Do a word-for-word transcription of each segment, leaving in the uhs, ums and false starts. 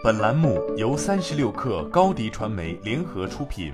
本栏目由三十六氪高迪传媒联合出品。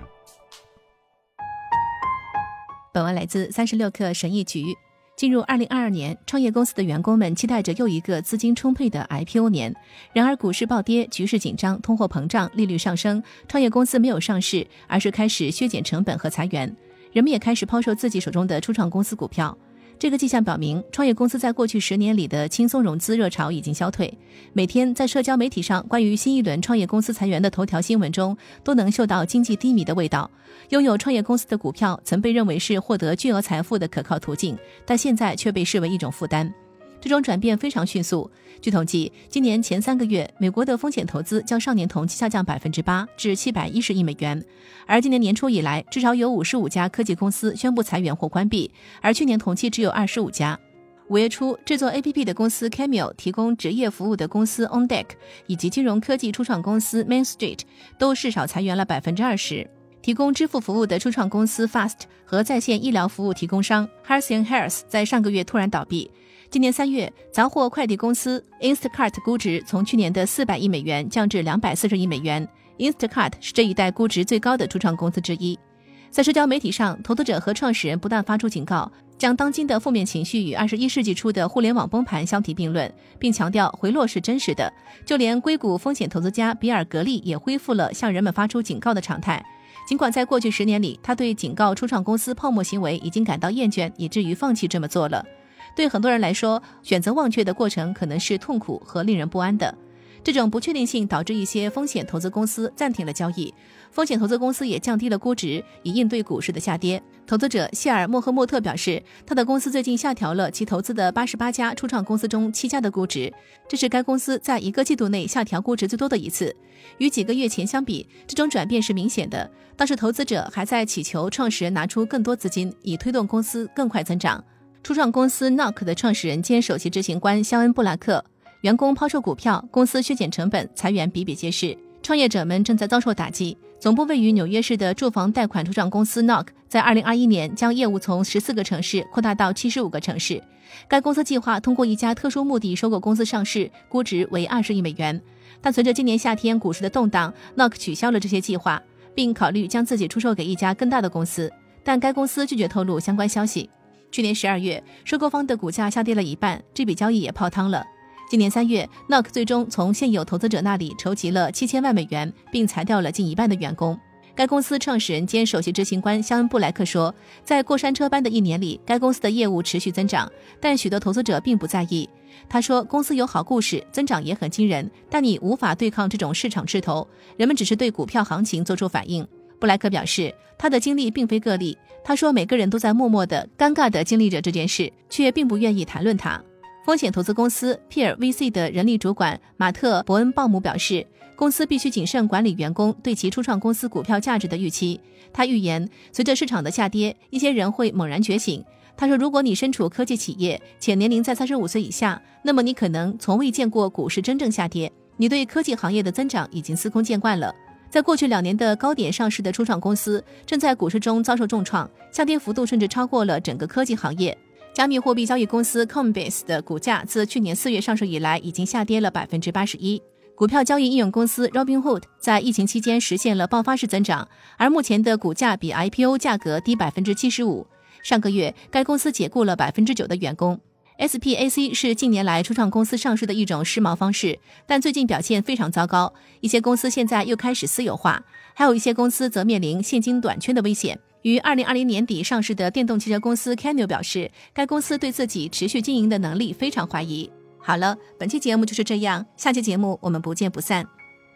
本文来自三十六氪神译局。进入二零二二年，创业公司的员工们期待着又一个资金充沛的 I P O 年。然而股市暴跌，局势紧张，通货膨胀，利率上升，创业公司没有上市，而是开始削减成本和裁员。人们也开始抛售自己手中的初创公司股票。这个迹象表明，创业公司在过去十年里的轻松融资热潮已经消退。每天在社交媒体上关于新一轮创业公司裁员的头条新闻中，都能嗅到经济低迷的味道。拥有创业公司的股票曾被认为是获得巨额财富的可靠途径，但现在却被视为一种负担。这种转变非常迅速。据统计，今年前三个月，美国的风险投资较上年同期下降 百分之八 至七百一十亿美元。而今年年初以来，至少有五十五家科技公司宣布裁员或关闭，而去年同期只有二十五家。五月初，制作 A P P 的公司 Cameo、 提供职业服务的公司 OnDeck 以及金融科技初创公司 Main Street 都至少裁员了 百分之二十。提供支付服务的初创公司 Fast 和在线医疗服务提供商 Health and Health 在上个月突然倒闭。今年三月，杂货快递公司 Instacart 估值从去年的四百亿美元降至两百四十亿美元。Instacart 是这一代估值最高的初创公司之一。在社交媒体上，投资者和创始人不断发出警告，将当今的负面情绪与二十一世纪初的互联网崩盘相提并论，并强调回落是真实的。就连硅谷风险投资家比尔·格利也恢复了向人们发出警告的常态。尽管在过去十年里，他对警告初创公司泡沫行为已经感到厌倦，以至于放弃这么做了。对很多人来说，选择忘却的过程可能是痛苦和令人不安的。这种不确定性导致一些风险投资公司暂停了交易，风险投资公司也降低了估值，以应对股市的下跌。投资者谢尔·莫赫默特表示，他的公司最近下调了其投资的八十八家初创公司中七家的估值，这是该公司在一个季度内下调估值最多的一次。与几个月前相比，这种转变是明显的。当时投资者还在祈求创始人拿出更多资金，以推动公司更快增长。初创公司 Knock 的创始人兼首席执行官肖恩·布拉克，员工抛售股票，公司削减成本，裁员比比皆是。创业者们正在遭受打击。总部位于纽约市的住房贷款初创公司 Knock 在二零二一年将业务从十四个城市扩大到七十五个城市。该公司计划通过一家特殊目的收购公司上市，估值为二十亿美元。但随着今年夏天股市的动荡， Knock 取消了这些计划，并考虑将自己出售给一家更大的公司，但该公司拒绝透露相关消息。去年十二月，收购方的股价下跌了一半，这笔交易也泡汤了。今年三月 Knock 最终从现有投资者那里筹集了七千万美元，并裁掉了近一半的员工。该公司创始人兼首席执行官肖恩·布莱克说，在过山车般的一年里，该公司的业务持续增长，但许多投资者并不在意。他说，公司有好故事，增长也很惊人，但你无法对抗这种市场势头，人们只是对股票行情做出反应。布莱克表示，他的经历并非个例。他说，每个人都在默默的、尴尬地经历着这件事，却并不愿意谈论它。风险投资公司 Peer V C 的人力主管马特·伯恩鲍姆表示，公司必须谨慎管理员工对其初创公司股票价值的预期。他预言，随着市场的下跌，一些人会猛然觉醒。他说，如果你身处科技企业，且年龄在三十五岁以下，那么你可能从未见过股市真正下跌，你对科技行业的增长已经司空见惯了。在过去两年的高点上市的初创公司正在股市中遭受重创，下跌幅度甚至超过了整个科技行业。加密货币交易公司 Coinbase 的股价自去年四月上市以来已经下跌了 百分之八十一。股票交易应用公司 Robinhood 在疫情期间实现了爆发式增长，而目前的股价比 I P O 价格低 百分之七十五。上个月，该公司解雇了 百分之九 的员工。S P A C 是近年来初创公司上市的一种时髦方式，但最近表现非常糟糕。一些公司现在又开始私有化，还有一些公司则面临现金短缺的危险。于二零二零年底上市的电动汽车公司 Cameo 表示，该公司对自己持续经营的能力非常怀疑。好了，本期节目就是这样，下期节目我们不见不散。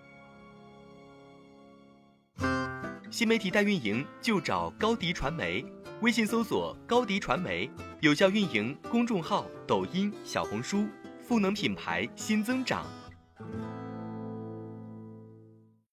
新媒体代运营就找高迪传媒，微信搜索高迪传媒，有效运营公众号、抖音、小红书，赋能品牌新增长。